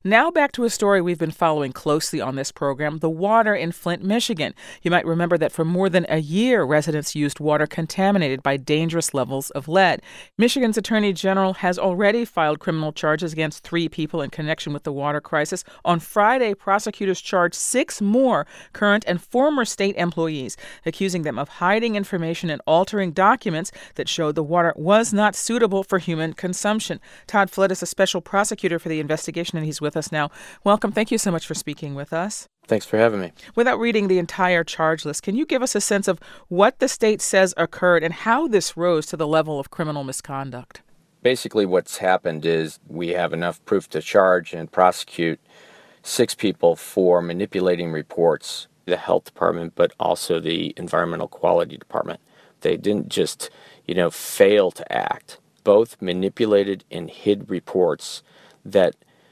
Now back to a story we've been following closely on this program, the water in Flint, Michigan. You might remember that for more than a year, residents used water contaminated by dangerous levels of lead. Michigan's Attorney General has already filed criminal charges against 3 people in connection with the water crisis. On Friday, prosecutors charged 6 more current and former state employees, accusing them of hiding information and altering documents that showed the water was not suitable for human consumption. Todd Flood is a special prosecutor for the investigation, and he's with us now. Welcome. Thank you so much for speaking with us. Thanks for having me. Without reading the entire charge list, can you give us a sense of what the state says occurred and how this rose to the level of criminal misconduct? Basically, what's happened is we have enough proof to charge and prosecute 6 people for manipulating reports, the health department, but also the environmental quality department. They didn't just, fail to act. Both manipulated and hid reports that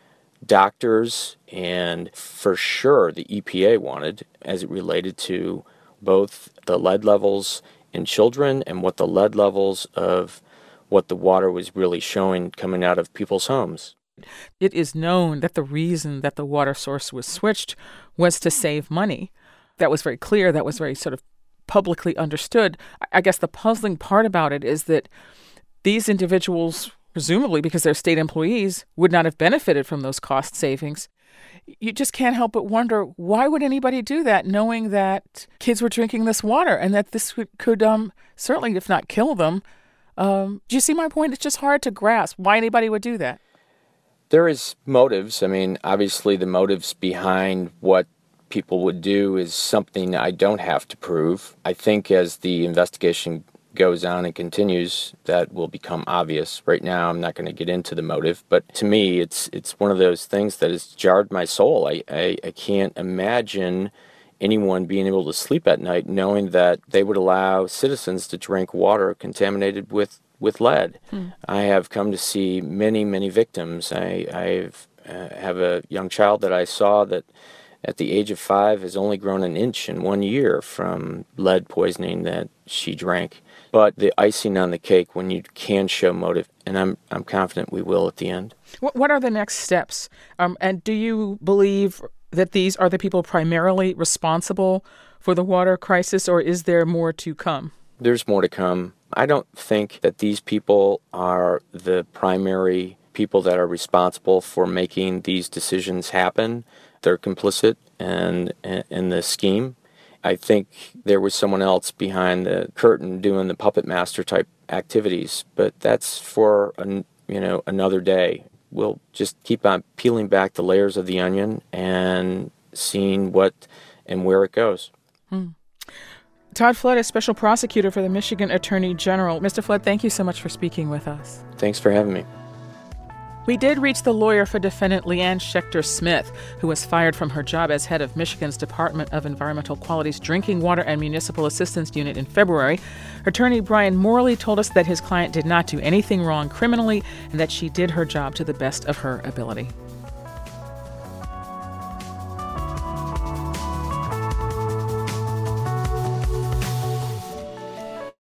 doctors and for sure the EPA wanted as it related to both the lead levels in children and what the lead levels of what the water was really showing coming out of people's homes. It is known that the reason that the water source was switched was to save money. That was very clear. That was very sort of publicly understood. I guess the puzzling part about it is that these individuals, presumably because they're state employees, would not have benefited from those cost savings. You just can't help but wonder, why would anybody do that, knowing that kids were drinking this water and that this could certainly, if not kill them. Do you see my point? It's just hard to grasp why anybody would do that. There is motives. Obviously the motives behind what people would do is something I don't have to prove. I think as the investigation goes on and continues, that will become obvious. Right now, I'm not going to get into the motive, but to me, it's one of those things that has jarred my soul. I can't imagine anyone being able to sleep at night knowing that they would allow citizens to drink water contaminated with lead. I have come to see many, many victims. I have a young child that I saw that at the age of 5 has only grown an inch in 1 year from lead poisoning that she drank. But the icing on the cake, when you can show motive, and I'm confident we will at the end. What are the next steps? And do you believe that these are the people primarily responsible for the water crisis, or is there more to come? There's more to come. I don't think that these people are the primary people that are responsible for making these decisions happen. They're complicit in the scheme. I think there was someone else behind the curtain doing the puppet master type activities, but that's for another day. We'll just keep on peeling back the layers of the onion and seeing what and where it goes. Todd Flood is special prosecutor for the Michigan Attorney General. Mr. Flood, thank you so much for speaking with us. Thanks for having me. We did reach the lawyer for defendant Leanne Schechter-Smith, who was fired from her job as head of Michigan's Department of Environmental Quality's Drinking Water and Municipal Assistance Unit in February. Attorney Brian Morley told us that his client did not do anything wrong criminally and that she did her job to the best of her ability.